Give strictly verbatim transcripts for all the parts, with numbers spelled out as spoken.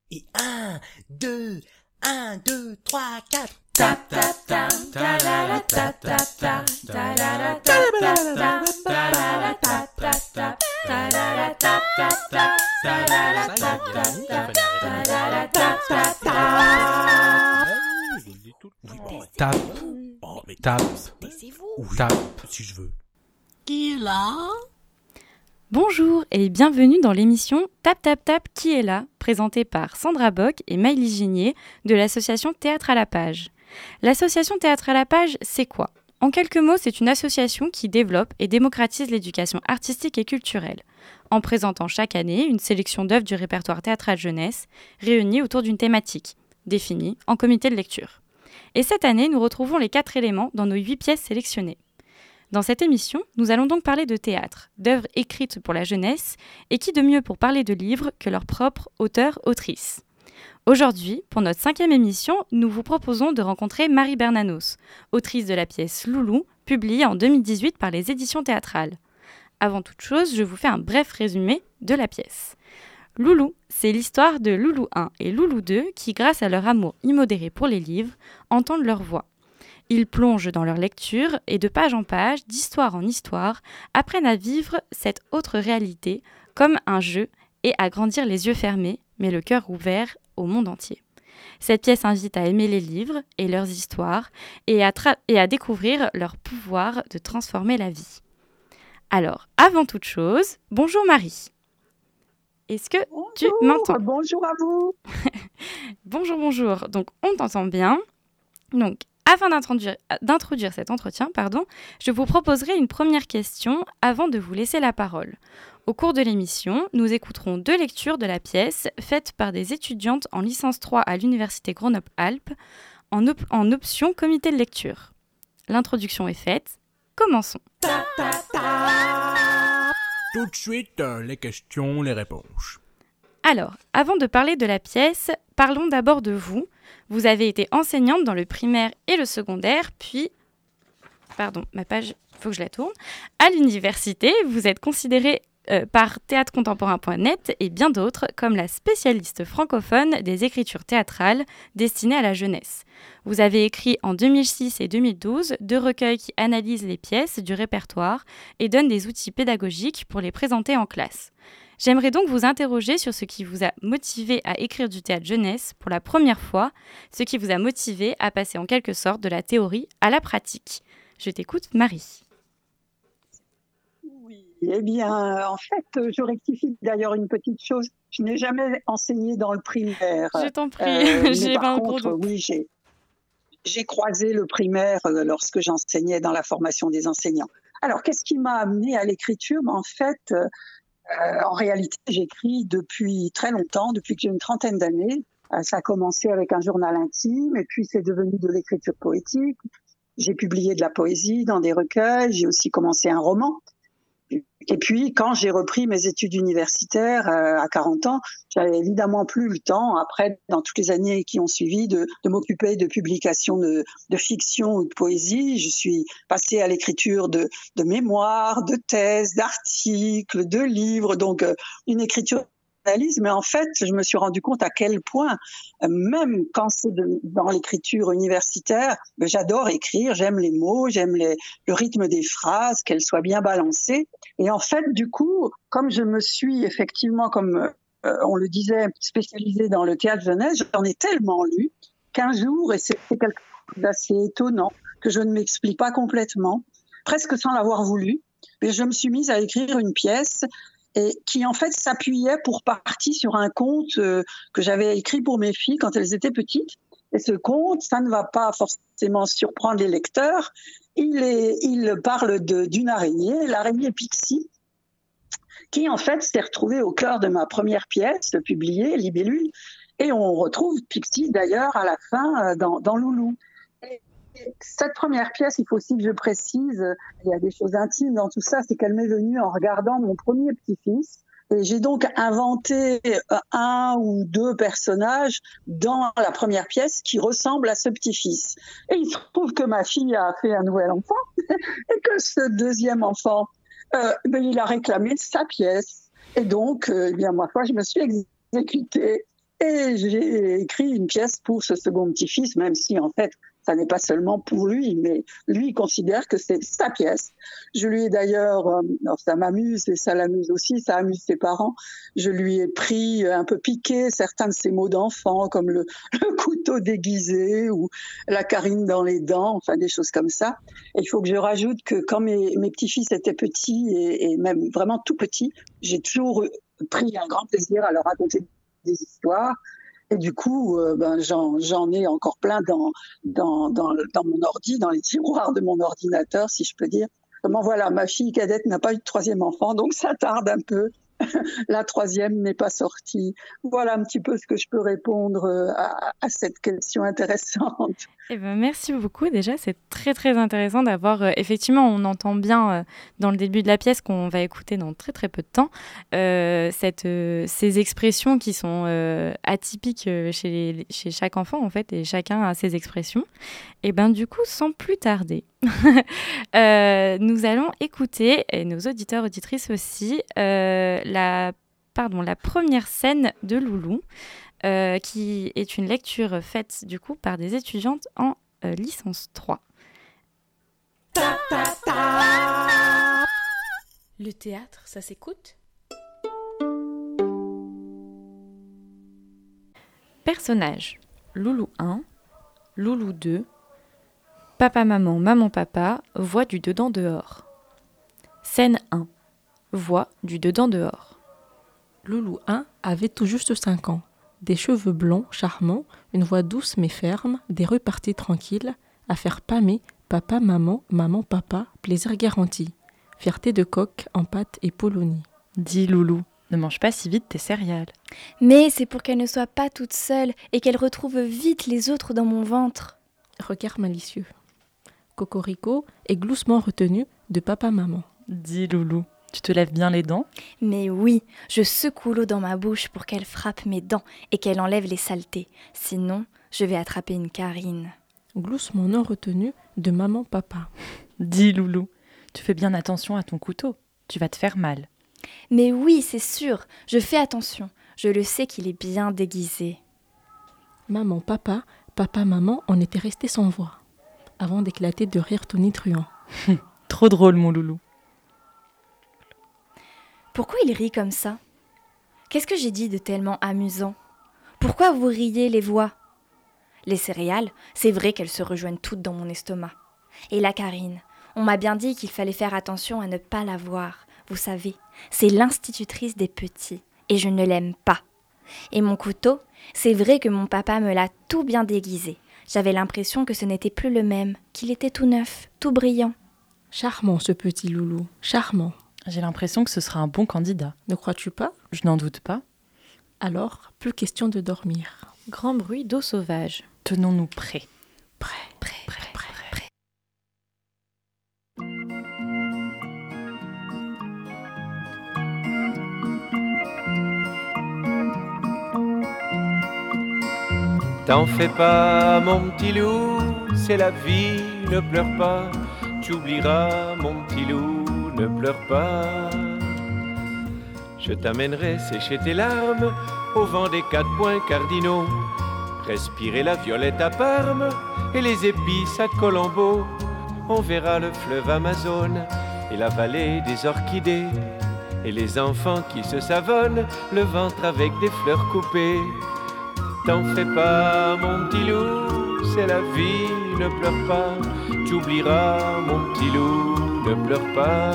Et un, deux, un, deux, trois, quatre. Tap tap tap, ta la la tap tap tap, ta la la tap tap tap, ta la la tap tap tap, ta la la tap tap tap, ta la la tap tap tap, ta la la tap tap tap. Tape, Oh, mais tape, taisez-vous. tape. Si je veux. Qui est là ? Bonjour et bienvenue dans l'émission Tap Tap Tap Qui est là, présentée par Sandra Bock et Maëlys Ginier de l'association Théâtre à la Page. L'association Théâtre à la Page, c'est quoi ? En quelques mots, c'est une association qui développe et démocratise l'éducation artistique et culturelle, en présentant chaque année une sélection d'œuvres du répertoire théâtral jeunesse, réunies autour d'une thématique, définie en comité de lecture. Et cette année, nous retrouvons les quatre éléments dans nos huit pièces sélectionnées. Dans cette émission, nous allons donc parler de théâtre, d'œuvres écrites pour la jeunesse, et qui de mieux pour parler de livres que leur propre auteur-autrice. Aujourd'hui, pour notre cinquième émission, nous vous proposons de rencontrer Marie Bernanos, autrice de la pièce Loulou, publiée en deux mille dix-huit par les éditions théâtrales. Avant toute chose, je vous fais un bref résumé de la pièce. Loulou, c'est l'histoire de Loulou un et Loulou deux qui, grâce à leur amour immodéré pour les livres, entendent leur voix. Ils plongent dans leur lecture et de page en page, d'histoire en histoire, apprennent à vivre cette autre réalité comme un jeu et à grandir les yeux fermés, mais le cœur ouvert au monde entier. Cette pièce invite à aimer les livres et leurs histoires et à, tra- et à découvrir leur pouvoir de transformer la vie. Alors, avant toute chose, bonjour Marie. Est-ce que Bonjour, tu m'entends ? bonjour à vous. Bonjour, bonjour. Donc, on t'entend bien. Donc, afin d'introduire, d'introduire cet entretien, pardon, je vous proposerai une première question avant de vous laisser la parole. Au cours de l'émission, nous écouterons deux lectures de la pièce faites par des étudiantes en licence trois à l'Université Grenoble-Alpes en, op- en option comité de lecture. L'introduction est faite. Commençons. Ta, ta, ta. Tout de suite, euh, les questions, les réponses. Alors, avant de parler de la pièce, parlons d'abord de vous. Vous avez été enseignante dans le primaire et le secondaire, puis, pardon, ma page, il faut que je la tourne, à l'université. Vous êtes considérée euh, par théâtre contemporain point net et bien d'autres comme la spécialiste francophone des écritures théâtrales destinées à la jeunesse. Vous avez écrit en deux mille six et deux mille douze deux recueils qui analysent les pièces du répertoire et donnent des outils pédagogiques pour les présenter en classe. J'aimerais donc vous interroger sur ce qui vous a motivé à écrire du théâtre jeunesse pour la première fois, ce qui vous a motivé à passer en quelque sorte de la théorie à la pratique. Je t'écoute, Marie. Oui, eh bien, en fait, je rectifie d'ailleurs une petite chose. Je n'ai jamais enseigné dans le primaire. Je t'en prie, Euh, mais j'ai par pas un gros contre, doute. oui, j'ai, j'ai croisé le primaire euh, lorsque j'enseignais dans la formation des enseignants. Alors, qu'est-ce qui m'a amené à l'écriture ? Ben, en fait, euh, Euh, en réalité, j'écris depuis très longtemps, depuis que j'ai une trentaine d'années. Euh, ça a commencé avec un journal intime et puis c'est devenu de l'écriture poétique. J'ai publié de la poésie dans des recueils, j'ai aussi commencé un roman. Et puis, quand j'ai repris mes études universitaires euh, à quarante ans, j'avais évidemment plus le temps, après, dans toutes les années qui ont suivi, de, de m'occuper de publications de, de fiction ou de poésie. Je suis passée à l'écriture de, de mémoires, de thèses, d'articles, de livres, donc euh, une écriture d'analyse. Mais en fait, je me suis rendu compte à quel point, euh, même quand c'est de, dans l'écriture universitaire, ben, j'adore écrire, j'aime les mots, j'aime les, le rythme des phrases, qu'elles soient bien balancées. Et en fait, du coup, comme je me suis effectivement, comme euh, on le disait, spécialisée dans le théâtre jeunesse, j'en ai tellement lu qu'un jour, et c'est quelque chose d'assez étonnant, que je ne m'explique pas complètement, presque sans l'avoir voulu, mais je me suis mise à écrire une pièce et qui en fait s'appuyait pour partie sur un conte euh, que j'avais écrit pour mes filles quand elles étaient petites. Et ce conte, ça ne va pas forcément surprendre les lecteurs. Il, est, il parle de, d'une araignée, l'araignée Pixie, qui en fait s'est retrouvée au cœur de ma première pièce publiée, Libellule. Et on retrouve Pixie d'ailleurs à la fin dans, dans Loulou. Et cette première pièce, il faut aussi que je précise, il y a des choses intimes dans tout ça, c'est qu'elle m'est venue en regardant mon premier petit-fils. Et j'ai donc inventé un ou deux personnages dans la première pièce qui ressemblent à ce petit-fils. Et il se trouve que ma fille a fait un nouvel enfant et que ce deuxième enfant, euh, ben, il a réclamé sa pièce. Et donc, euh, eh bien, moi, je me suis exécutée Et j'ai écrit une pièce pour ce second petit-fils, même si en fait, ça n'est pas seulement pour lui, mais lui, il considère que c'est sa pièce. Je lui ai d'ailleurs, euh, alors ça m'amuse et ça l'amuse aussi, ça amuse ses parents, je lui ai pris, un peu piqué certains de ses mots d'enfant, comme le, le couteau déguisé ou la carine dans les dents, enfin des choses comme ça. Et il faut que je rajoute que quand mes, mes petits-fils étaient petits et, et même vraiment tout petits, j'ai toujours pris un grand plaisir à leur raconter des histoires. Et du coup, euh, ben, j'en, j'en ai encore plein dans, dans, dans, dans mon ordi, dans les tiroirs de mon ordinateur, si je peux dire. Comment voilà, ma fille cadette n'a pas eu de troisième enfant, donc ça tarde un peu. La troisième n'est pas sortie. Voilà un petit peu ce que je peux répondre à, à cette question intéressante. Eh ben, merci beaucoup. Déjà, c'est très, très intéressant d'avoir... Euh, effectivement, on entend bien euh, dans le début de la pièce qu'on va écouter dans très, très peu de temps euh, cette, euh, ces expressions qui sont euh, atypiques euh, chez, les, chez chaque enfant, en fait, et chacun a ses expressions. Et bien, du coup, sans plus tarder, euh, nous allons écouter, et nos auditeurs, auditrices aussi, euh, la, pardon, la première scène de Loulou. Euh, qui est une lecture faite du coup par des étudiantes en euh, licence trois. Ta, ta, ta. Le théâtre, ça s'écoute ? Personnages : Loulou un, Loulou deux, Papa maman, maman papa, voix du dedans dehors. Scène un, voix du dedans dehors. Loulou un avait tout juste cinq ans. Des cheveux blonds, charmants, une voix douce mais ferme, des rues parties tranquilles, affaire pâmée, papa, maman, maman, papa, plaisir garanti. Fierté de coq en pâte et polonie. Dis Loulou, ne mange pas si vite tes céréales. Mais c'est pour qu'elle ne soit pas toute seule et qu'elle retrouve vite les autres dans mon ventre. Regard malicieux. Cocorico est gloussement retenu de papa-maman. Dis Loulou, tu te lèves bien les dents ? Mais oui, je secoue l'eau dans ma bouche pour qu'elle frappe mes dents et qu'elle enlève les saletés. Sinon, je vais attraper une carine. Gloussement non retenu de maman-papa. Dis Loulou, tu fais bien attention à ton couteau, tu vas te faire mal. Mais oui, c'est sûr, je fais attention. Je le sais qu'il est bien déguisé. Maman-papa, papa-maman en étaient restés sans voix, avant d'éclater de rire tonitruant. Trop drôle, mon Loulou. Pourquoi il rit comme ça ? Qu'est-ce que j'ai dit de tellement amusant ? Pourquoi vous riez les voix ? Les céréales, c'est vrai qu'elles se rejoignent toutes dans mon estomac. Et la carine, on m'a bien dit qu'il fallait faire attention à ne pas la voir. Vous savez, c'est l'institutrice des petits, et je ne l'aime pas. Et mon couteau, c'est vrai que mon papa me l'a tout bien déguisé. J'avais l'impression que ce n'était plus le même, qu'il était tout neuf, tout brillant. Charmant ce petit Loulou, charmant. J'ai l'impression que ce sera un bon candidat. Ne crois-tu pas ? Je n'en doute pas. Alors, plus question de dormir. Grand bruit d'eau sauvage. Tenons-nous prêts. Prêt, prêt, prêt, prêt, prêt. T'en fais pas, mon petit loup, c'est la vie, ne pleure pas. Tu oublieras, mon petit loup, ne pleure pas. Je t'amènerai sécher tes larmes au vent des quatre points cardinaux. Respirer la violette à Parme et les épices à Colombo. On verra le fleuve Amazone et la vallée des orchidées. Et les enfants qui se savonnent le ventre avec des fleurs coupées. T'en fais pas, mon petit loup, c'est la vie, ne pleure pas. Tu oublieras, mon petit loup, ne pleure pas.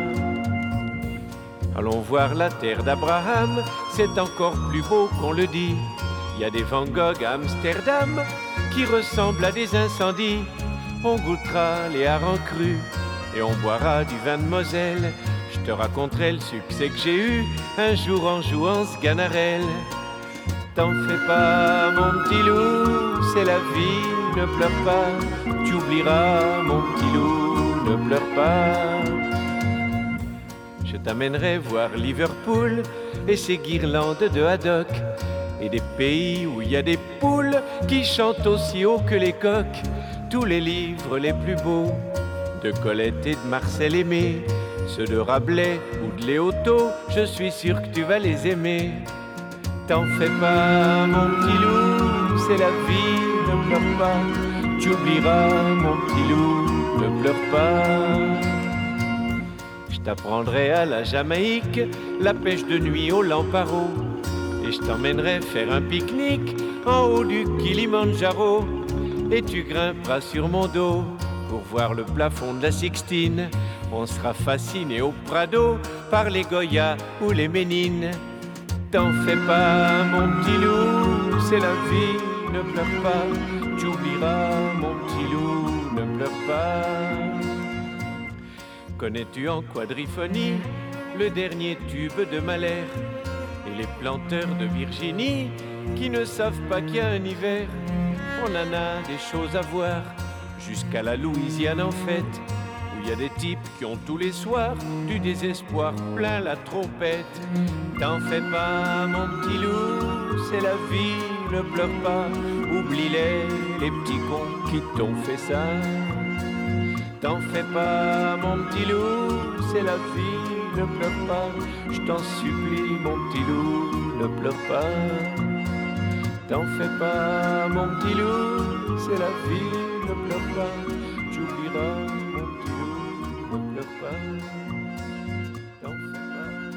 Allons voir la terre d'Abraham, c'est encore plus beau qu'on le dit. Il y a des Van Gogh à Amsterdam qui ressemblent à des incendies. On goûtera les harengs crus et on boira du vin de Moselle. Je te raconterai le succès que j'ai eu un jour en jouant ce Sganarelle. T'en fais pas, mon petit loup, c'est la vie, ne pleure pas. Tu oublieras, mon petit loup, ne pleure pas. Je t'amènerai voir Liverpool et ses guirlandes de haddock. Et des pays où il y a des poules qui chantent aussi haut que les coqs. Tous les livres les plus beaux de Colette et de Marcel Aimé, ceux de Rabelais ou de Léoto, je suis sûr que tu vas les aimer. T'en fais pas, mon petit loup, c'est la vie, ne pleure pas. Tu oublieras, mon petit loup, ne pleure pas. Je t'apprendrai à la Jamaïque la pêche de nuit au Lamparo. Et je t'emmènerai faire un pique-nique en haut du Kilimandjaro. Et tu grimperas sur mon dos pour voir le plafond de la Sixtine. On sera fasciné au Prado par les Goyas ou les Ménines. T'en fais pas, mon petit loup, c'est la vie, ne pleure pas. Tu oublieras, mon petit loup, ne pleure pas. Connais-tu en quadriphonie le dernier tube de Mahler et les planteurs de Virginie qui ne savent pas qu'il y a un hiver? On en a des choses à voir, jusqu'à la Louisiane en fête, où il y a des types qui ont tous les soirs du désespoir plein la trompette. T'en fais pas, mon petit loup, c'est la vie, ne pleure pas. Oublie-les, les petits cons qui t'ont fait ça. T'en fais pas, mon petit loup, c'est la vie, ne pleure pas. Je t'en supplie, mon petit loup, ne pleure pas. T'en fais pas, mon petit loup, c'est la vie, ne pleure pas. Tu oublieras, mon petit loup, ne pleure pas. T'en fais pas.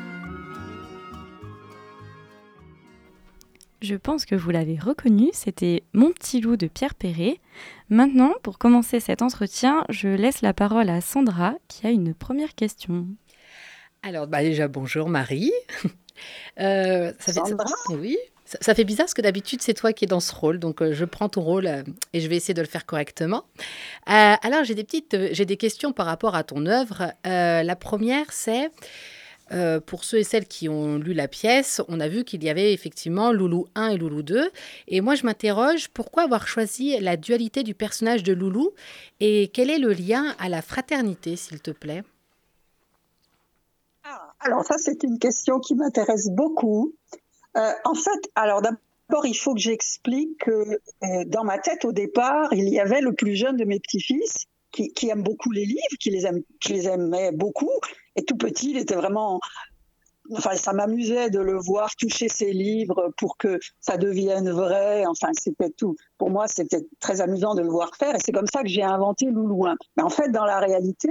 Je pense que vous l'avez reconnu, c'était Mon petit loup de Pierre Perret. Maintenant, pour commencer cet entretien, je laisse la parole à Sandra qui a une première question. Alors, bah déjà, bonjour Marie. Euh, ça fait, Sandra. ça, oui, ça, ça fait bizarre parce que d'habitude, c'est toi qui es dans ce rôle. Donc, euh, je prends ton rôle euh, et je vais essayer de le faire correctement. Euh, alors, j'ai des petites, euh, j'ai des questions par rapport à ton œuvre. Euh, la première, c'est, euh, pour ceux et celles qui ont lu la pièce, on a vu qu'il y avait effectivement Loulou un et Loulou deux. Et moi, je m'interroge, pourquoi avoir choisi la dualité du personnage de Loulou et quel est le lien à la fraternité, s'il te plaît? Ah, alors ça, c'est une question qui m'intéresse beaucoup. Euh, en fait, alors d'abord, il faut que j'explique que euh, dans ma tête, au départ, il y avait le plus jeune de mes petits-fils qui, qui aime beaucoup les livres, qui les, aime, qui les aimait beaucoup. Et tout petit, il était vraiment... Enfin, ça m'amusait de le voir toucher ses livres pour que ça devienne vrai. Enfin, c'était tout. Pour moi, c'était très amusant de le voir faire. Et c'est comme ça que j'ai inventé Loulou un. Mais en fait, dans la réalité...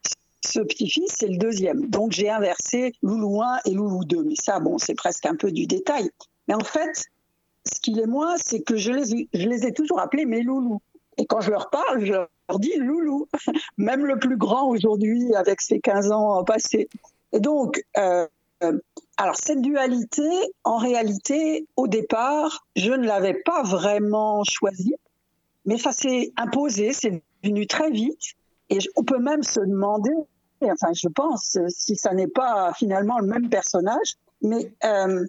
Ce petit-fils, c'est le deuxième. Donc, j'ai inversé Loulou un et Loulou deux. Mais ça, bon, c'est presque un peu du détail. Mais en fait, ce qu'il est moi, c'est que je les, je les ai toujours appelés mes loulous. Et quand je leur parle, je leur dis loulou. Même le plus grand aujourd'hui, avec ses quinze ans passés. Et donc, euh, euh, alors cette dualité, en réalité, au départ, je ne l'avais pas vraiment choisie. Mais ça s'est imposé, c'est venu très vite. Et on peut même se demander, enfin je pense, si ça n'est pas finalement le même personnage, mais euh,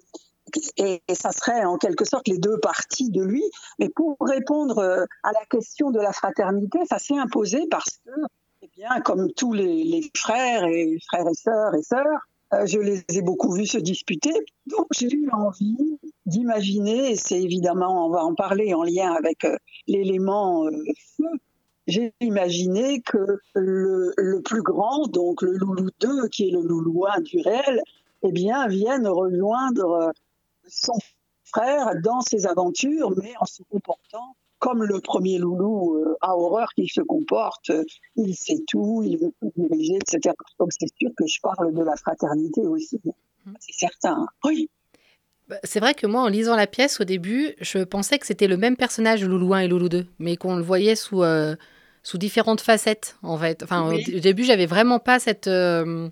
et, et ça serait en quelque sorte les deux parties de lui. Mais pour répondre à la question de la fraternité, ça s'est imposé parce que, eh bien, comme tous les, les frères et frères et sœurs et sœurs, euh, je les ai beaucoup vus se disputer. Donc j'ai eu envie d'imaginer, et c'est évidemment, on va en parler en lien avec euh, l'élément euh, feu. J'ai imaginé que le, le plus grand, donc le Loulou deux, qui est le Loulou un du réel, eh bien, vienne rejoindre son frère dans ses aventures, mais en se comportant comme le premier Loulou euh, à horreur qu'il se comporte. Il sait tout, il veut tout diriger, et cetera. Donc c'est sûr que je parle de la fraternité aussi, c'est certain. Oui. C'est vrai que moi, en lisant la pièce, au début, je pensais que c'était le même personnage, Loulou un et Loulou deux, mais qu'on le voyait sous... Euh... sous différentes facettes, en fait. Enfin, oui. Au début, j'avais vraiment pas cette... Euh,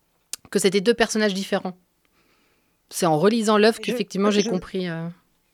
que c'était deux personnages différents. C'est en relisant l'œuvre qu'effectivement, j'ai je... compris. Euh...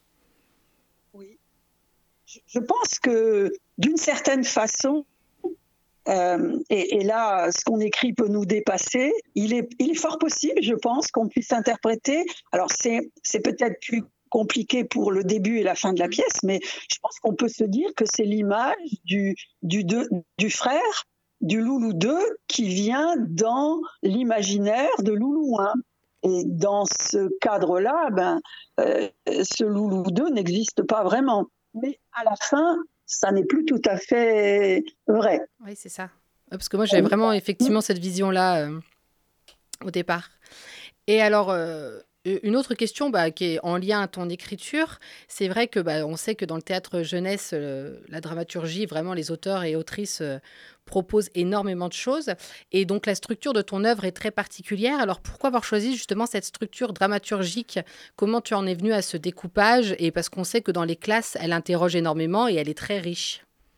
Oui. Je, je pense que, d'une certaine façon, euh, et, et là, ce qu'on écrit peut nous dépasser, il est, il est fort possible, je pense, qu'on puisse interpréter... Alors, c'est, c'est peut-être plus compliqué pour le début et la fin de la pièce, mais je pense qu'on peut se dire que c'est l'image du, du, deux, du frère du Loulou deux qui vient dans l'imaginaire de Loulou un. Et dans ce cadre-là, ben, euh, ce Loulou deux n'existe pas vraiment. Mais à la fin, ça n'est plus tout à fait vrai. Oui, c'est ça. Parce que moi, j'avais vraiment effectivement cette vision-là euh, au départ. Et alors... Euh... Une autre question bah, qui est en lien à ton écriture, c'est vrai que bah, on sait que dans le théâtre jeunesse, euh, la dramaturgie, vraiment les auteurs et autrices euh, proposent énormément de choses. Et donc la structure de ton œuvre est très particulière. Alors pourquoi avoir choisi justement cette structure dramaturgique? Comment tu en es venue à ce découpage? Et parce qu'on sait que dans les classes, elle interroge énormément et elle est très riche.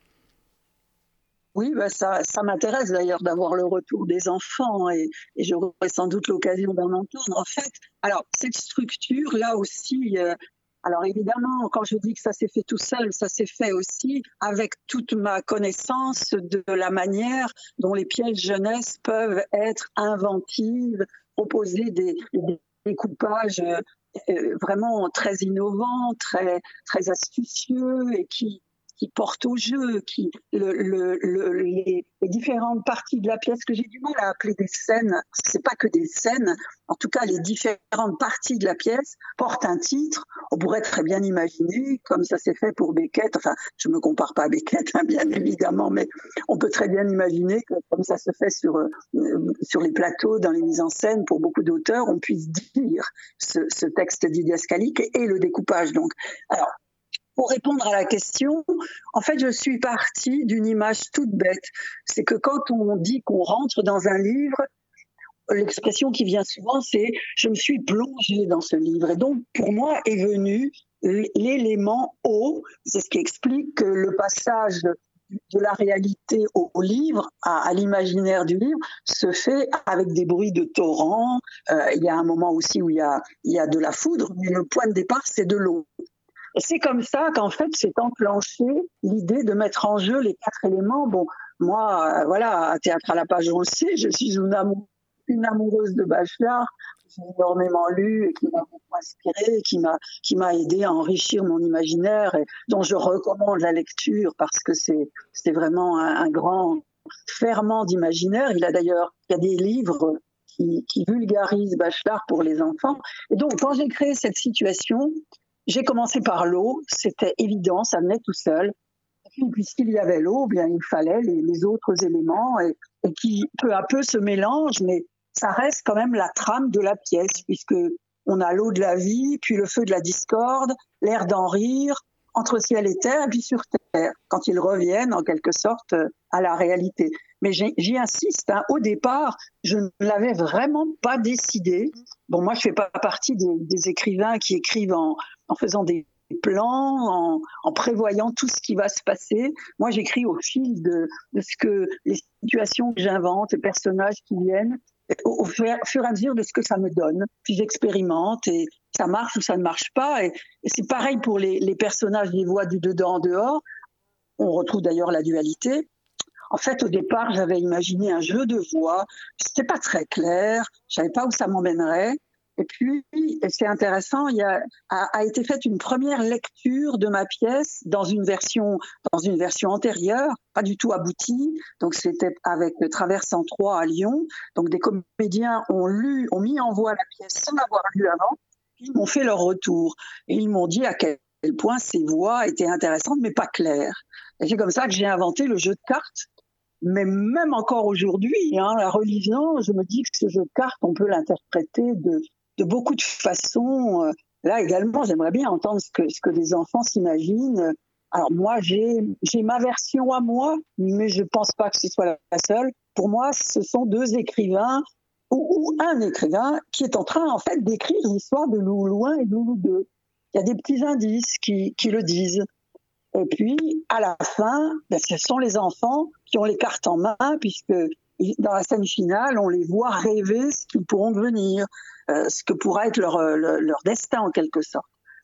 Oui, bah ça, ça m'intéresse d'ailleurs d'avoir le retour des enfants et, et j'aurai sans doute l'occasion d'en entendre. En fait, alors cette structure là aussi, euh, alors évidemment, quand je dis que ça s'est fait tout seul, ça s'est fait aussi avec toute ma connaissance de la manière dont les pièces jeunesse peuvent être inventives, proposer des, des découpages euh, vraiment très innovants, très très astucieux et qui qui porte au jeu, qui le, le, le, les, les différentes parties de la pièce que j'ai du mal à appeler des scènes, c'est pas que des scènes, en tout cas les différentes parties de la pièce portent un titre. On pourrait très bien imaginer, comme ça s'est fait pour Beckett, enfin je me compare pas à Beckett hein, bien évidemment, mais on peut très bien imaginer que comme ça se fait sur euh, sur les plateaux, dans les mises en scène, pour beaucoup d'auteurs, on puisse dire ce, ce texte didascalique et, et le découpage. Donc, alors pour répondre à la question, en fait, je suis partie d'une image toute bête. C'est que quand on dit qu'on rentre dans un livre, l'expression qui vient souvent, c'est « je me suis plongée dans ce livre ». Et donc, pour moi, est venu l'élément « eau ». C'est ce qui explique que le passage de la réalité au, au livre, à, à l'imaginaire du livre, se fait avec des bruits de torrent. Euh, il y a un moment aussi où il y a, il y a de la foudre, mais le point de départ, c'est de l'eau. Et c'est comme ça qu'en fait s'est enclenchée l'idée de mettre en jeu les quatre éléments. Bon, moi, euh, voilà, à Théâtre à la page, on le sait, je suis une, amour, une amoureuse de Bachelard. J'ai énormément lu et qui m'a beaucoup inspirée, qui m'a qui m'a aidé à enrichir mon imaginaire et dont je recommande la lecture parce que c'est c'est vraiment un, un grand ferment d'imaginaire. Il a d'ailleurs il y a des livres qui, qui vulgarisent Bachelard pour les enfants. Et donc, quand j'ai créé cette situation, j'ai commencé par l'eau, c'était évident, ça venait tout seul. Et puis, puisqu'il y avait l'eau, bien, il fallait les, les autres éléments et, et qui, peu à peu, se mélangent, mais ça reste quand même la trame de la pièce, puisque on a l'eau de la vie, puis le feu de la discorde, l'air d'en rire, entre ciel et terre, et puis sur terre, quand ils reviennent, en quelque sorte, à la réalité. Mais j'y insiste, hein, au départ, je ne l'avais vraiment pas décidé. Bon, moi, je fais pas partie des, des écrivains qui écrivent en, en faisant des plans, en, en prévoyant tout ce qui va se passer. Moi, j'écris au fil de, de ce que les situations que j'invente, les personnages qui viennent, au, au fur et à mesure de ce que ça me donne. Puis j'expérimente et ça marche ou ça ne marche pas. Et, et c'est pareil pour les, les personnages des voix du dedans en dehors. On retrouve d'ailleurs la dualité. En fait, au départ, j'avais imaginé un jeu de voix. C'était pas très clair. Je savais pas où ça m'emmènerait. Et puis, et c'est intéressant, il y a, a, a été faite une première lecture de ma pièce dans une version, dans une version antérieure, pas du tout aboutie. Donc, c'était avec le Traversant trois à Lyon. Donc, des comédiens ont lu, ont mis en voix la pièce sans l'avoir lu avant. Ils m'ont fait leur retour. Et ils m'ont dit à quel point ces voix étaient intéressantes, mais pas claires. Et c'est comme ça que j'ai inventé le jeu de cartes. Mais même encore aujourd'hui, hein, la relisant, je me dis que ce jeu de cartes, on peut l'interpréter de, de beaucoup de façons. Là également, j'aimerais bien entendre ce que, ce que les enfants s'imaginent. Alors moi, j'ai, j'ai ma version à moi, mais je ne pense pas que ce soit la seule. Pour moi, ce sont deux écrivains, ou, ou un écrivain qui est en train en fait d'écrire l'histoire de Loulou un et de Loulou deux. Il y a des petits indices qui, qui le disent. Et puis, à la fin, ben, ce sont les enfants qui ont les cartes en main, puisque dans la scène finale, on les voit rêver ce qu'ils pourront devenir, euh, ce que pourra être leur, leur, leur destin en quelque sorte.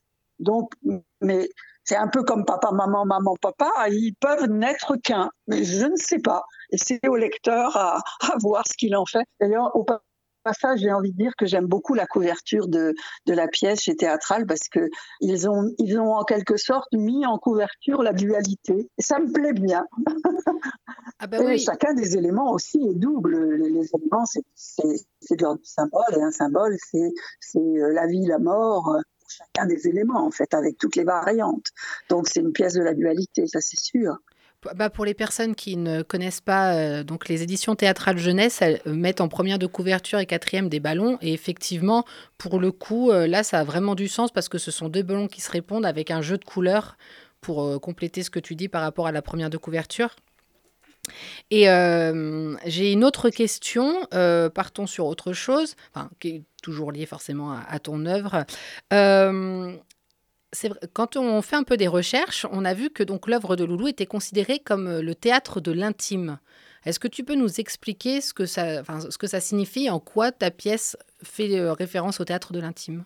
Donc, mais c'est un peu comme papa, maman, maman, papa, ils peuvent n'être qu'un, mais je ne sais pas. Et c'est au lecteur à, à voir ce qu'il en fait. D'ailleurs, au passage, j'ai envie de dire que j'aime beaucoup la couverture de, de la pièce chez Théâtral parce que ils ont, ils ont en quelque sorte mis en couverture la dualité. Et ça me plaît bien. Ah ben et oui. Chacun des éléments aussi est double. Les, les éléments, c'est, c'est, c'est de l'ordre du symbole. Et un symbole, c'est, c'est la vie, la mort. Chacun des éléments, en fait, avec toutes les variantes. Donc, c'est une pièce de la dualité, ça c'est sûr. Bah, pour les personnes qui ne connaissent pas, euh, donc les éditions théâtrales jeunesse, elles euh, mettent en première de couverture et quatrième des ballons. Et effectivement, pour le coup, euh, là, ça a vraiment du sens parce que ce sont deux ballons qui se répondent avec un jeu de couleurs pour euh, compléter ce que tu dis par rapport à la première de couverture. Et euh, j'ai une autre question, euh, partons sur autre chose, enfin, qui est toujours liée forcément à, à ton œuvre. Euh, c'est vrai, quand on fait un peu des recherches, on a vu que donc l'œuvre de Loulou était considérée comme le théâtre de l'intime. Est-ce que tu peux nous expliquer ce que ça, enfin, ce que ça signifie, en quoi ta pièce fait euh, référence au théâtre de l'intime?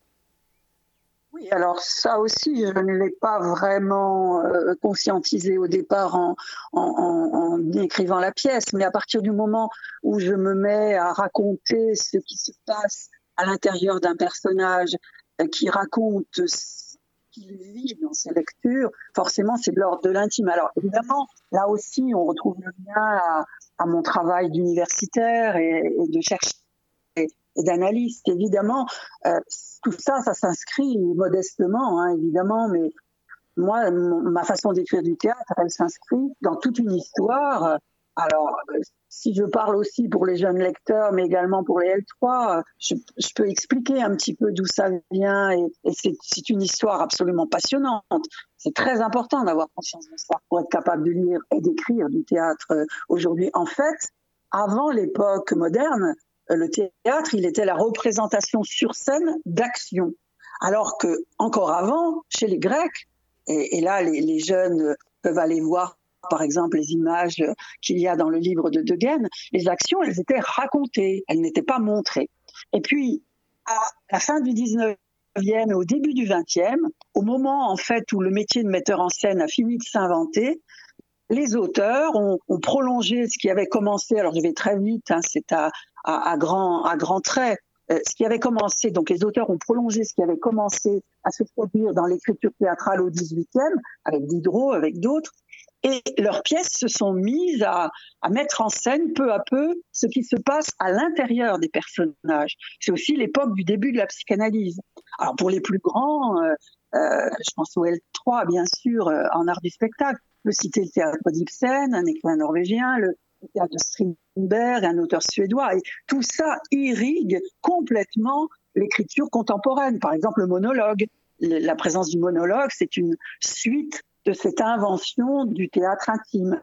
Oui, alors ça aussi, je ne l'ai pas vraiment euh, conscientisé au départ en, en, en, en écrivant la pièce, mais à partir du moment où je me mets à raconter ce qui se passe à l'intérieur d'un personnage euh, qui raconte ce qu'il vit dans ses lectures, forcément c'est de l'ordre de l'intime. Alors évidemment, là aussi, on retrouve le lien à, à mon travail d'universitaire et, et de chercheur et d'analyste, évidemment. Euh, tout ça, ça s'inscrit modestement, hein, évidemment, mais moi, mon, ma façon d'écrire du théâtre, elle s'inscrit dans toute une histoire. Alors, si je parle aussi pour les jeunes lecteurs, mais également pour les L trois, je, je peux expliquer un petit peu d'où ça vient, et, et c'est, c'est une histoire absolument passionnante. C'est très important d'avoir conscience de ça pour être capable de lire et d'écrire du théâtre aujourd'hui. En fait, avant l'époque moderne, le théâtre, il était la représentation sur scène d'action. Alors que, encore avant, chez les Grecs, et, et là, les, les jeunes peuvent aller voir, par exemple, les images qu'il y a dans le livre de De Guenne, les actions, elles étaient racontées, elles n'étaient pas montrées. Et puis, à la fin du dix-neuvième et au début du vingtième, au moment, en fait, où le métier de metteur en scène a fini de s'inventer, les auteurs ont, ont prolongé ce qui avait commencé, alors je vais très vite, hein, c'est à, à, à grands à grand traits, euh, ce qui avait commencé, donc les auteurs ont prolongé ce qui avait commencé à se produire dans l'écriture théâtrale au dix-huitième, avec Diderot, avec d'autres, et leurs pièces se sont mises à, à mettre en scène peu à peu ce qui se passe à l'intérieur des personnages. C'est aussi l'époque du début de la psychanalyse. Alors pour les plus grands, euh, euh, je pense au L trois, bien sûr, euh, en art du spectacle, je peux citer le théâtre d'Ibsen, un écrivain norvégien, le théâtre de Strindberg, un auteur suédois, et tout ça irrigue complètement l'écriture contemporaine. Par exemple, le monologue. La présence du monologue, c'est une suite de cette invention du théâtre intime.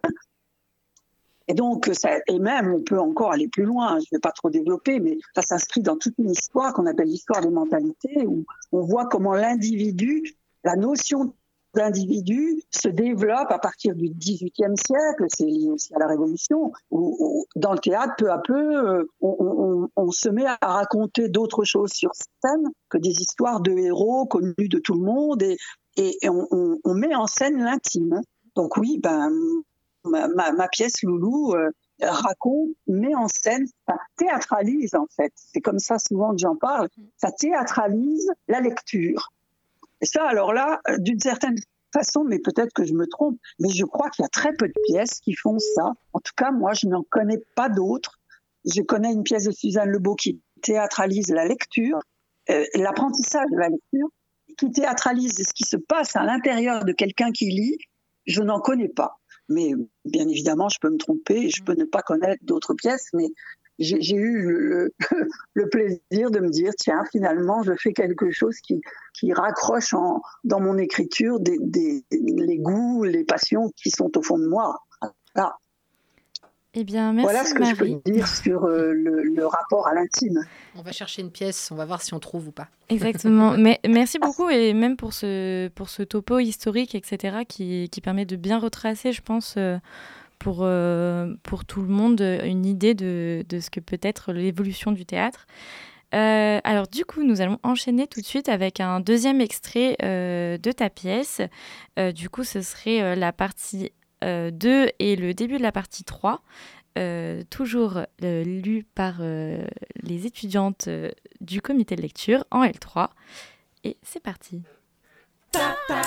Et donc, ça, et même, on peut encore aller plus loin, je ne vais pas trop développer, mais ça s'inscrit dans toute une histoire qu'on appelle l'histoire des mentalités, où on voit comment l'individu, la notion d'individu se développe à partir du dix-huitième siècle, c'est lié aussi à la Révolution, où, où dans le théâtre, peu à peu, on, on, on se met à raconter d'autres choses sur scène que des histoires de héros connus de tout le monde, et, et, et on, on, on met en scène l'intime. Donc oui, ben, ma, ma, ma pièce Loulou euh, raconte, met en scène, enfin, théâtralise en fait, c'est comme ça souvent que j'en parle, ça théâtralise la lecture. Et ça, alors là, d'une certaine façon, mais peut-être que je me trompe, mais je crois qu'il y a très peu de pièces qui font ça. En tout cas, moi, je n'en connais pas d'autres. Je connais une pièce de Suzanne Lebeau qui théâtralise la lecture, euh, l'apprentissage de la lecture, qui théâtralise ce qui se passe à l'intérieur de quelqu'un qui lit. Je n'en connais pas. Mais bien évidemment, je peux me tromper, je peux ne pas connaître d'autres pièces, mais j'ai, j'ai eu le, le plaisir de me dire, tiens, finalement, je fais quelque chose qui, qui raccroche en, dans mon écriture des, des, les goûts, les passions qui sont au fond de moi. Voilà. Eh bien, merci Voilà ce que Marie. je peux dire sur euh, le, le rapport à l'intime. On va chercher une pièce, on va voir si on trouve ou pas. Exactement. Mais merci beaucoup, et même pour ce, pour ce topo historique, et cetera, qui, qui permet de bien retracer, je pense, euh, pour, euh, pour tout le monde, une idée de, de ce que peut être l'évolution du théâtre. Euh, alors du coup, nous allons enchaîner tout de suite avec un deuxième extrait euh, de ta pièce. Euh, du coup, ce serait euh, la partie euh, deux et le début de la partie trois. Euh, toujours euh, lu par euh, les étudiantes euh, du comité de lecture en L trois. Et c'est parti. Ta, ta,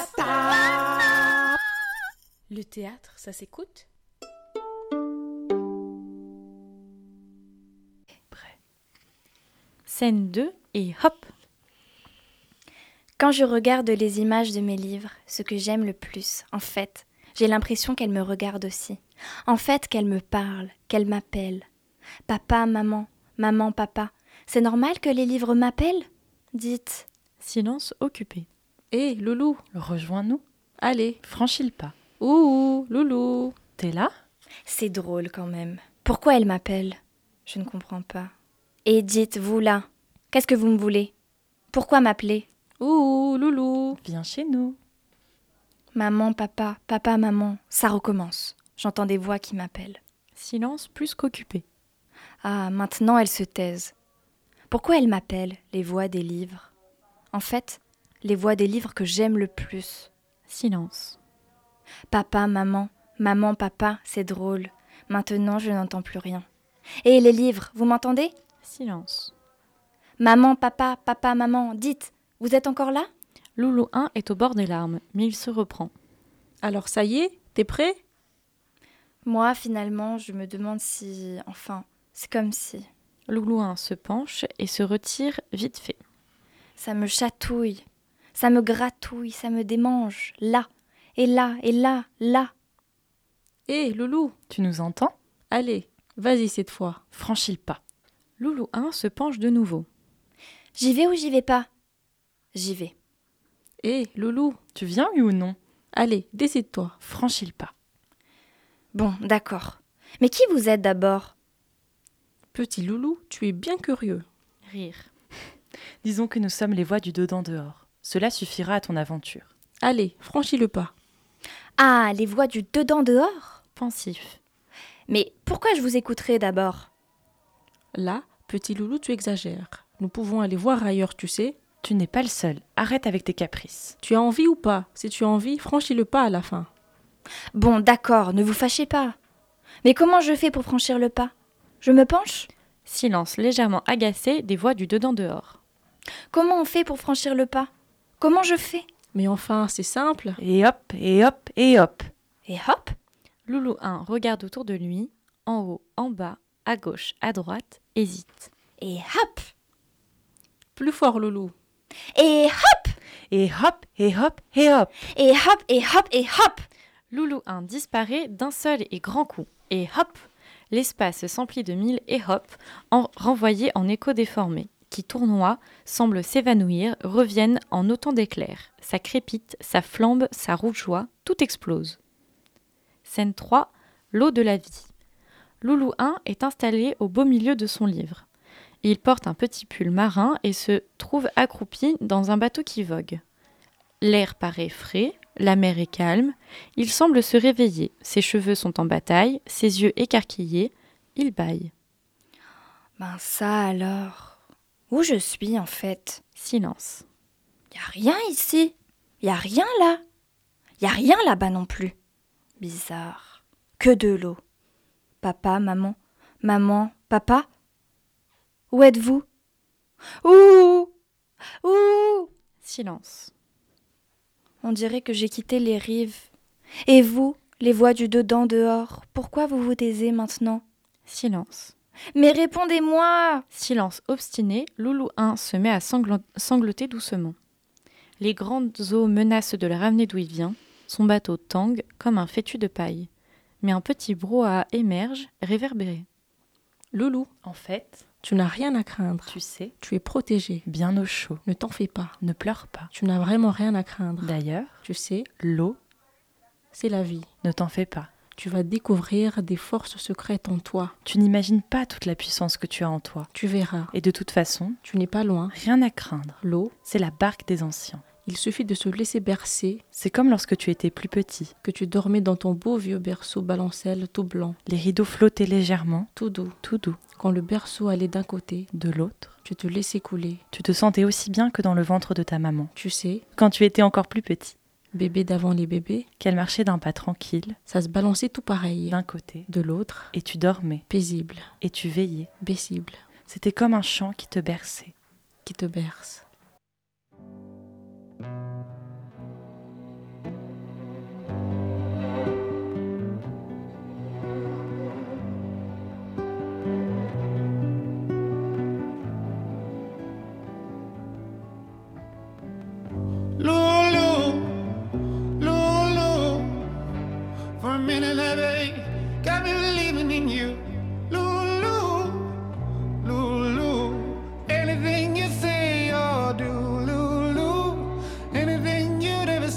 ta. Le théâtre, ça s'écoute ? Prêt. Scène deux et hop. Quand je regarde les images de mes livres, ce que j'aime le plus, en fait, J'ai l'impression qu'elle me regarde aussi. En fait, qu'elle me parle, qu'elle m'appelle. Papa, maman, maman, papa. C'est normal que les livres m'appellent ? Dites. Silence occupé. Hé, Loulou, Rejoins-nous. allez. Franchis le pas. Ouh, Loulou. T'es là ? C'est drôle quand même. Pourquoi elle m'appelle ? Je ne comprends pas. Et dites, vous là, qu'est-ce que vous me voulez ? Pourquoi m'appeler ? Ouh, Loulou. Viens chez nous. Maman, papa, papa, maman, ça recommence. J'entends des voix qui m'appellent. Silence plus qu'occupé. Ah, maintenant elles se taisent. Pourquoi elles m'appellent, les voix des livres ? En fait, les voix des livres que j'aime le plus. Silence. Papa, maman, maman, papa, c'est drôle. Maintenant, je n'entends plus rien. Et les livres, vous m'entendez ? Silence. Maman, papa, papa, maman, dites, vous êtes encore là ? Loulou un est au bord des larmes, mais il se reprend. Alors ça y est, t'es prêt ? Moi, finalement, je me demande si... Enfin, c'est comme si... Loulou un se penche et se retire vite fait. Ça me chatouille, ça me gratouille, ça me démange, là, et là, et là, là. Hé, Loulou, Tu nous entends ? allez, vas-y cette fois. Franchis le pas. Loulou un se penche de nouveau. J'y vais ou j'y vais pas ? J'y vais. Hé, Loulou, Tu viens, oui ou non ? allez, décide-toi. Franchis le pas. Bon, d'accord. Mais qui vous êtes d'abord ? Petit Loulou, tu es bien curieux. Rire. Disons que nous sommes les voix du dedans dehors. Cela suffira à ton aventure. Allez, franchis le pas. Ah, les voix du dedans dehors ? Pensif. Mais pourquoi je vous écouterai d'abord ? Là, petit Loulou, tu exagères. Nous pouvons aller voir ailleurs, tu sais. Tu n'es pas le seul. Arrête avec tes caprices. Tu as envie ou pas ? Si tu as envie, franchis le pas à la fin. Bon, d'accord, ne vous fâchez pas. Mais comment je fais pour franchir le pas ? Je me penche ? Silence légèrement agacé des voix du dedans dehors. Comment on fait pour franchir le pas ? Comment je fais ? Mais enfin, c'est simple. Et hop, et hop, et hop. Et hop ! Loulou un regarde autour de lui, en haut, en bas, à gauche, à droite, hésite. Et hop ! Plus fort, Loulou. Et hop ! Et hop, et hop, et hop. Et hop, et hop, et hop ! Loulou un disparaît d'un seul et grand coup. Et hop ! L'espace s'emplit de mille et hop, en renvoyés en écho déformé, qui tournoient, semblent s'évanouir, reviennent en autant d'éclairs. Ça crépite, ça flambe, ça rougeoie, tout explose. Scène trois. L'eau de la vie. Loulou un est installé au beau milieu de son livre. Il porte un petit pull marin et se trouve accroupi dans un bateau qui vogue. L'air paraît frais, la mer est calme, il semble se réveiller, ses cheveux sont en bataille, ses yeux écarquillés, il bâille. Ben ça alors. Où je suis en fait ? Silence. Y a rien ici. Y a rien là. Y a rien là-bas non plus. Bizarre. Que de l'eau. Papa, maman, maman, papa ? Où êtes-vous ? Ouh ! Ouh ! Silence. On dirait que j'ai quitté les rives. Et vous, les voix du dedans dehors, pourquoi vous vous taisez maintenant ? Silence. Mais répondez-moi ! Silence obstiné, Loulou un se met à sanglo- sangloter doucement. Les grandes eaux menacent de le ramener d'où il vient. Son bateau tangue comme un fétu de paille. Mais un petit brouhaha émerge, réverbéré. Loulou, En fait, tu n'as rien à craindre. tu sais, Tu es protégé. bien au chaud. Ne t'en fais pas. Ne pleure pas. Tu n'as vraiment rien à craindre. D'ailleurs, Tu sais, l'eau, c'est la vie. ne t'en fais pas. Tu vas découvrir des forces secrètes en toi. Tu n'imagines pas toute la puissance que tu as en toi. Tu verras. Et de toute façon, Tu n'es pas loin. rien à craindre. L'eau, C'est la barque des anciens. il suffit de se laisser bercer, C'est comme lorsque tu étais plus petit. que tu dormais dans ton beau vieux berceau balancelle tout blanc, Les rideaux flottaient légèrement, tout doux. tout doux. Quand le berceau allait d'un côté, De l'autre, tu te laissais couler. tu te sentais aussi bien que dans le ventre de ta maman. Tu sais, Quand tu étais encore plus petit, bébé d'avant les bébés, qu'elle marchait d'un pas tranquille, ça se balançait tout pareil. d'un côté, De l'autre, et tu dormais, paisible, et tu veillais. paisible, C'était comme un chant qui te berçait. qui te berce. Loulou, Loulou,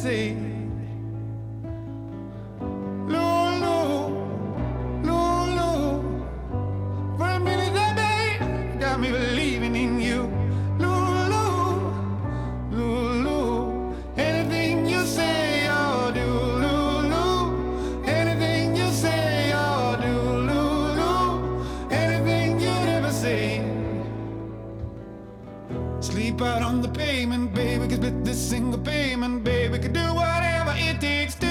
say. Lulu, Lulu, for a minute, baby, got me believing in you. Lulu, Lulu, anything you say, I'll do. Lulu, anything you say, I'll do. Lulu, anything you never say. Sleep out on the pavement, baby, could split this single payment, baby, could do whatever it takes to.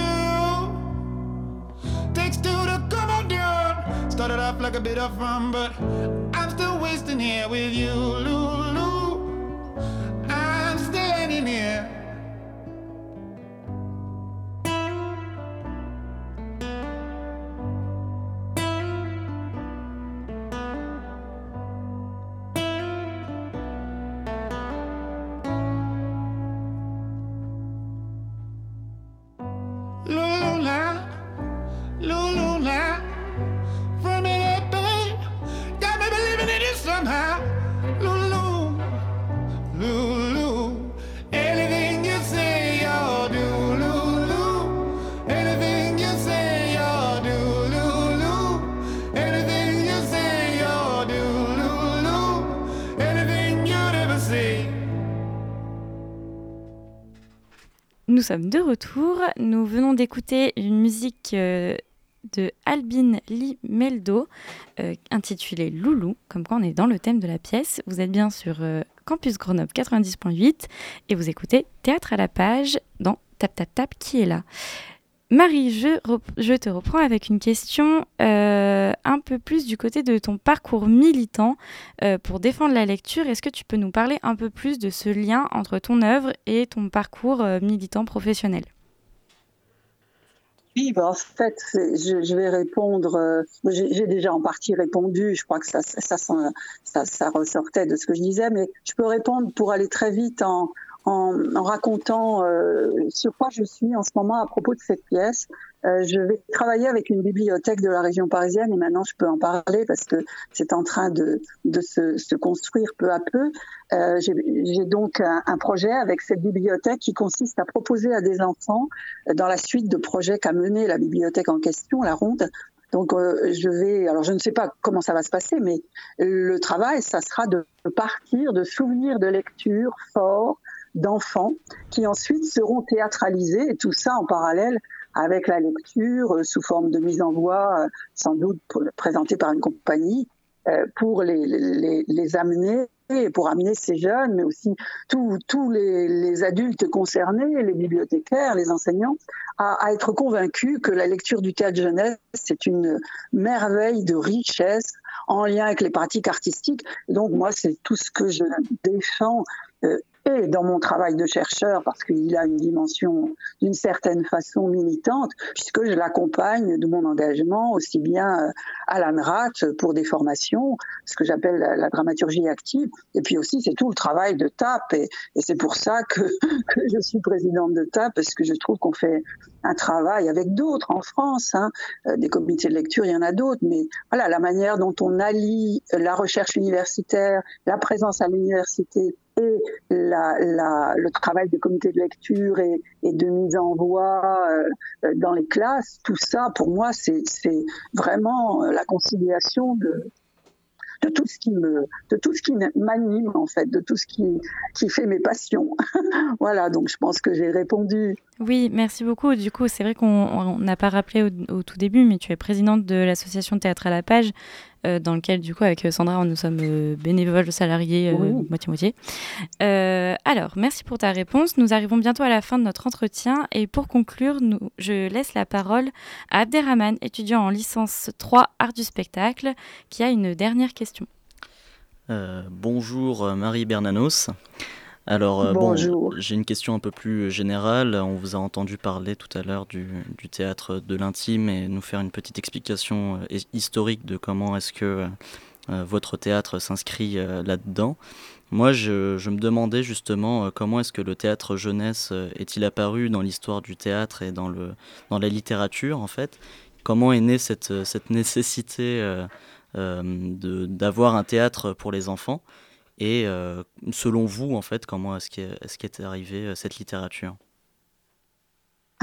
Takes two to come on down. Started off like a bit of fun, but I'm still wasting here with you, Lulu. I'm still hanging here. Nous sommes de retour. Nous venons d'écouter une musique euh, de Albin Lee Meldo euh, intitulée Loulou, comme quoi on est dans le thème de la pièce. Vous êtes bien sur euh, Campus Grenoble quatre-vingt-dix point huit et vous écoutez Théâtre à la page dans Tap Tap Tap qui est là. Marie, je, rep- je te reprends avec une question euh, un peu plus du côté de ton parcours militant euh, pour défendre la lecture. Est-ce que tu peux nous parler un peu plus de ce lien entre ton œuvre et ton parcours euh, militant professionnel ? Oui, ben en fait, je, je vais répondre. Euh, j'ai, j'ai déjà en partie répondu. Je crois que ça, ça, ça, ça, ça ressortait de ce que je disais, mais je peux répondre pour aller très vite en, en, en racontant euh, sur quoi je suis en ce moment à propos de cette pièce. Euh, je vais travailler avec une bibliothèque de la région parisienne et maintenant je peux en parler parce que c'est en train de, de se, se construire peu à peu. Euh, j'ai, j'ai donc un, un projet avec cette bibliothèque qui consiste à proposer à des enfants, dans la suite de projets qu'a mené la bibliothèque en question, la Ronde. Donc euh, je vais, alors je ne sais pas comment ça va se passer, mais le travail, ça sera de partir de souvenirs de lecture forts d'enfants qui ensuite seront théâtralisés et tout ça en parallèle avec la lecture euh, sous forme de mise en voix, euh, sans doute pour, présentée par une compagnie, euh, pour les, les, les amener, et pour amener ces jeunes, mais aussi tous tous les, les adultes concernés, les bibliothécaires, les enseignants, à, à être convaincus que la lecture du théâtre jeunesse, c'est une merveille de richesse en lien avec les pratiques artistiques. Donc moi, c'est tout ce que je défends euh, et dans mon travail de chercheur, parce qu'il a une dimension d'une certaine façon militante, puisque je l'accompagne de mon engagement aussi bien à l'ANRAT pour des formations, ce que j'appelle la, la dramaturgie active, et puis aussi c'est tout le travail de T A P, et, et c'est pour ça que, que je suis présidente de T A P, parce que je trouve qu'on fait un travail avec d'autres en France, hein, des comités de lecture, il y en a d'autres, mais voilà, la manière dont on allie la recherche universitaire, la présence à l'université, et la, la, le travail des comités de lecture et, et de mise en voix euh, dans les classes, tout ça, pour moi, c'est, c'est vraiment la conciliation de, de tout ce qui me, de tout ce qui m'anime en fait, de tout ce qui, qui fait mes passions. Voilà, donc je pense que j'ai répondu. Oui, merci beaucoup. Du coup, c'est vrai qu'on n'a pas rappelé au, au tout début, mais tu es présidente de l'association Théâtre à la page, euh, dans lequel, du coup, avec Sandra, nous sommes euh, bénévoles, salariés, euh, oui. moitié-moitié. Euh, alors, merci pour ta réponse. Nous arrivons bientôt à la fin de notre entretien. Et pour conclure, nous, je laisse la parole à Abderrahmane, étudiant en licence trois Art du spectacle, qui a une dernière question. Euh, bonjour Marie Bernanos. Alors, euh, bon, j'ai une question un peu plus générale. On vous a entendu parler tout à l'heure du, du théâtre de l'intime et nous faire une petite explication euh, historique de comment est-ce que euh, votre théâtre s'inscrit euh, là-dedans. Moi, je, je me demandais justement euh, comment est-ce que le théâtre jeunesse euh, est-il apparu dans l'histoire du théâtre et dans, le, dans la littérature, en fait. Comment est née cette, cette nécessité euh, euh, de, d'avoir un théâtre pour les enfants ? Et euh, selon vous, en fait, comment est-ce qu'est, est-ce qu'est arrivée euh, cette littérature ?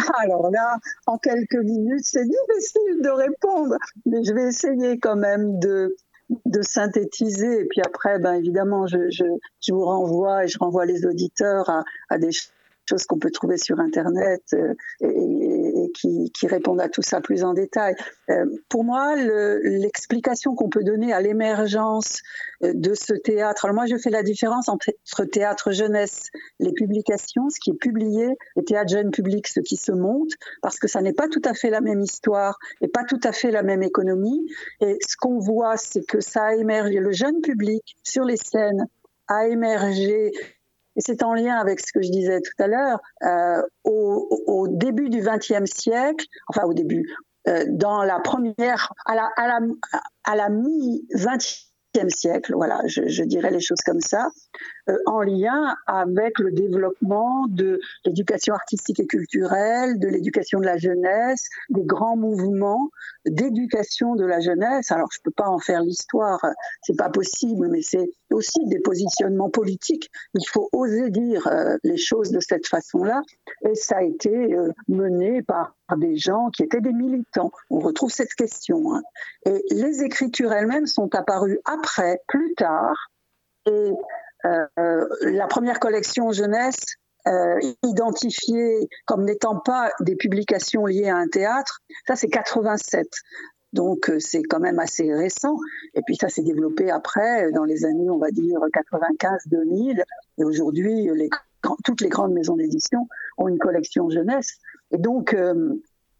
Alors là, en quelques minutes, c'est difficile de répondre, mais je vais essayer quand même de, de synthétiser. Et puis après, ben évidemment, je, je, je vous renvoie et je renvoie les auditeurs à, à des choses qu'on peut trouver sur Internet euh, et, et qui, qui répondent à tout ça plus en détail. Euh, pour moi, le, l'explication qu'on peut donner à l'émergence de ce théâtre, alors moi je fais la différence entre, entre théâtre jeunesse, les publications, ce qui est publié, et théâtre jeune public, ce qui se monte, parce que ça n'est pas tout à fait la même histoire et pas tout à fait la même économie. Et ce qu'on voit, c'est que ça a émergé, le jeune public sur les scènes a émergé. Et c'est en lien avec ce que je disais tout à l'heure, euh, au, au début du vingtième siècle, enfin au début, euh, dans la première, à la, à la, à la mi-vingtième siècle, voilà, je, je dirais les choses comme ça, euh, en lien avec le développement de l'éducation artistique et culturelle, de l'éducation de la jeunesse, des grands mouvements d'éducation de la jeunesse. Alors je peux pas en faire l'histoire, c'est pas possible, mais c'est aussi des positionnements politiques. Il faut oser dire euh, les choses de cette façon-là, et ça a été euh, mené par des gens qui étaient des militants. On retrouve cette question, hein. Et les écritures elles-mêmes sont apparues après, plus tard, et euh, euh, la première collection jeunesse euh, identifiée comme n'étant pas des publications liées à un théâtre, ça c'est quatre-vingt-sept. Donc c'est quand même assez récent. Et puis ça s'est développé après, dans les années, on va dire, quatre-vingt-quinze deux mille. Et aujourd'hui, les, toutes les grandes maisons d'édition ont une collection jeunesse. Et donc, euh,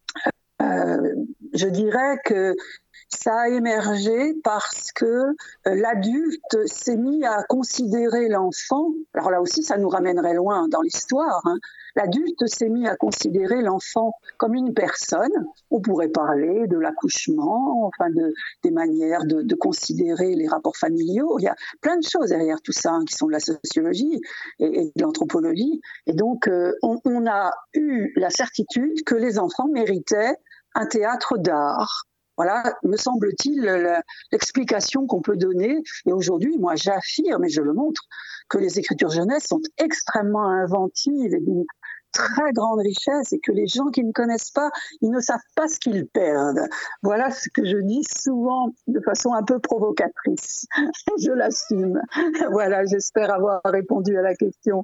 euh, je dirais que ça a émergé parce que euh, l'adulte s'est mis à considérer l'enfant. Alors là aussi, ça nous ramènerait loin dans l'histoire, hein. L'adulte s'est mis à considérer l'enfant comme une personne. On pourrait parler de l'accouchement, enfin de, des manières de, de considérer les rapports familiaux. Il y a plein de choses derrière tout ça, hein, qui sont de la sociologie et, et de l'anthropologie. Et donc, euh, on, on a eu la certitude que les enfants méritaient un théâtre d'art. Voilà, me semble-t-il, l'explication qu'on peut donner. Et aujourd'hui, moi, j'affirme, et je le montre, que les écritures jeunesse sont extrêmement inventives et d'une très grande richesse, et que les gens qui ne connaissent pas, ils ne savent pas ce qu'ils perdent. Voilà ce que je dis souvent de façon un peu provocatrice. Je l'assume. Voilà, j'espère avoir répondu à la question.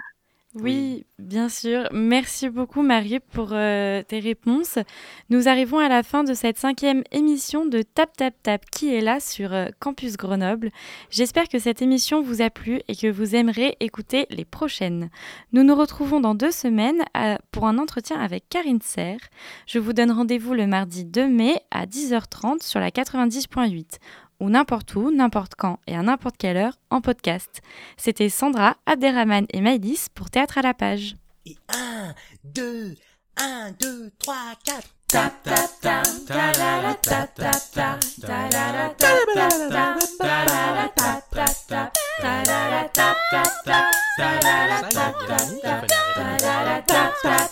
Oui, bien sûr. Merci beaucoup, Marie, pour euh, tes réponses. Nous arrivons à la fin de cette cinquième émission de Tap Tap Tap qui est là sur euh, Campus Grenoble. J'espère que cette émission vous a plu et que vous aimerez écouter les prochaines. Nous nous retrouvons dans deux semaines à, pour un entretien avec Karine Serre. Je vous donne rendez-vous le mardi deux mai à dix heures trente sur la quatre-vingt-dix point huit. Ou n'importe où, n'importe quand et à n'importe quelle heure en podcast. C'était Sandra, Abderrahmane et Maïlis pour Théâtre à la page. Et un, deux, un, deux, trois, quatre. Tap tap tap, ta la la tap tap tap, ta la la tap tap tap, ta la la tap tap tap, ta la la tap tap tap, ta la la tap tap tap, ta la la tap tap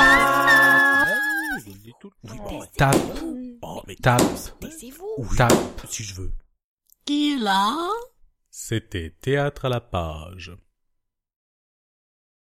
tap. Tape. Oh, mais tape. Taisez-vous. Ou tape, si je veux. Qui est là? C'était Théâtre à la page.